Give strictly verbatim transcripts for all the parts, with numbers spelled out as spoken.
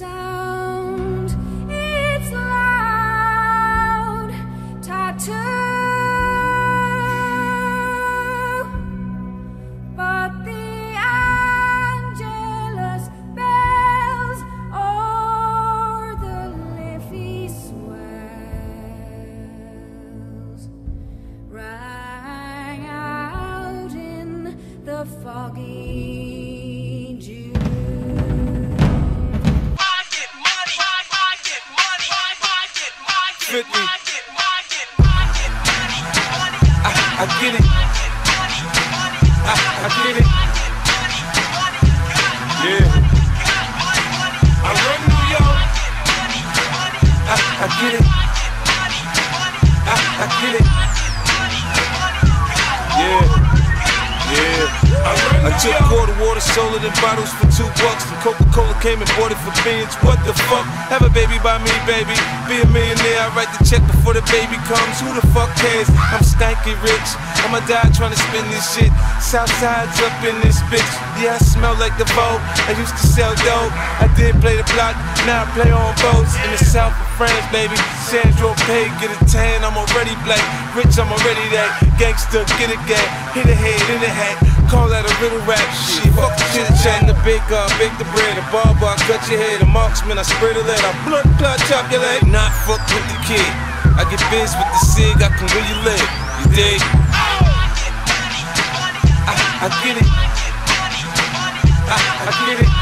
sound, it's loud, tattoo, but the Angelus bells o'er the leafy swells rang out in the foggy June. fifty. I, I get it. I, I get it. Yeah. I run New York. I, I get it. I, I get it. Yeah. Yeah. I, I took quarter water, sold it in bottles for two bucks. And Coca-Cola came and bought it for beans. What the fuck? Have a baby by me, baby. Be a millionaire, I write the check before the baby comes. Who the fuck cares? I'm stanky rich. I'ma die trying to spend this shit. Southside's up in this bitch. Yeah, I smell like the Vogue. I used to sell dope. I did play the block, now I play on boats. In the south of France, baby. Sandro Pay, get a tan, I'm already black. Rich, I'm already that. Gangster, get a gag. Hit a head in the hat. Call that a riddle rap. Shit, fuck the chit chat. The baker, I bake the bread. The barber, I cut your hair. The marksman, I spray the lead. I blood clot, chop your leg. Not fuck with the kid. I get biz with the cig, I can really live. You dig? I, I get it. I, I get it.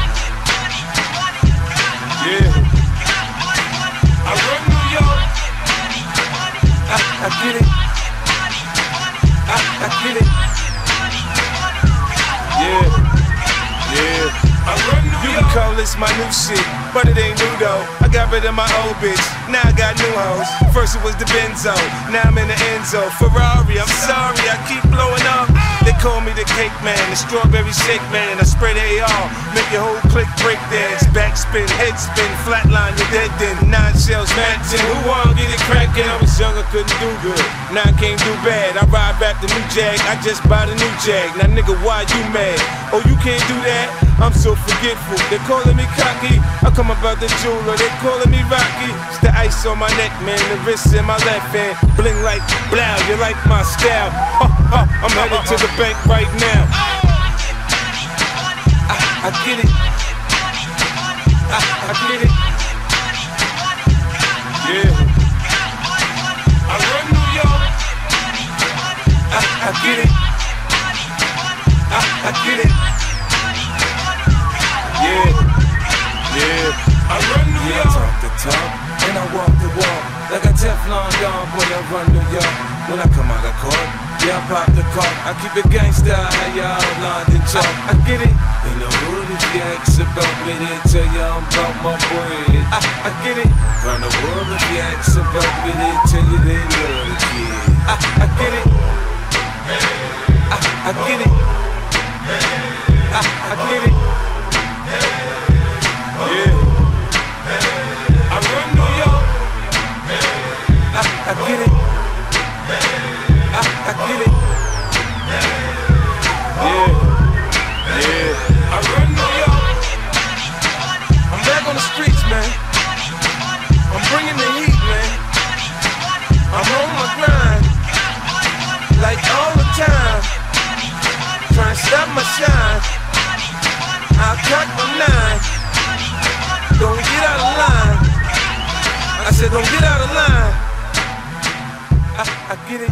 Yeah. I run New York. I, I get it. I, I get it. Yeah. Yeah. I run New York. You can call this my new shit, but it ain't new though. I got rid of my old bitch, now I got new hoes. First it was the Benzo, now I'm in the Enzo. Ferrari, I'm sorry, I keep blowing up. They call me the cake man, the strawberry shake man. I spray the A R, make your whole clique break dance. Backspin, head spin, flatline, you're dead then. Nine shells, matching. Who wanna get it crackin'? I was young, I couldn't do good. Now I can't do bad. I ride back the new Jag, I just bought a new Jag. Now nigga, why you mad? Oh, you can't do that? I'm so forgetful. They calling me cocky. I come about the jeweler. They calling me Rocky. It's the ice on my neck, man. The wrist in my left hand. Bling like blow. You like my style? Ha, ha, I'm headed to the bank right now. I, I get it. I, I get it. Yeah. I run New York. I, I get it. I, I get it. Yeah. Yeah. I run New York. Yeah, I talk the talk and I walk the walk. Like a Teflon Don, boy, I run New York. When I come out of court, yeah, I pop the cork. I keep it gangsta, how y'all London talk. I, I get it. In the hood, if you ask about me, they tell you I'm about my bread. I, I get it. Round the world, if you ask about me, they tell you they love the kid. I, I get it. I, I get it. I, I get it. Yeah. I run New York. I, I get it. I, I get it. Yeah. Yeah. I run New York. I'm back on the streets, man. I'm bringing the heat, man. I'm on my grind. Like all the time. Trying to stop my shine. I'll cut my nine. Don't get out of line. I said don't get out of line. I, I get it.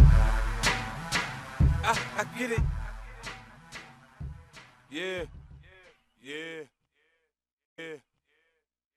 I, I get it. Yeah. Yeah.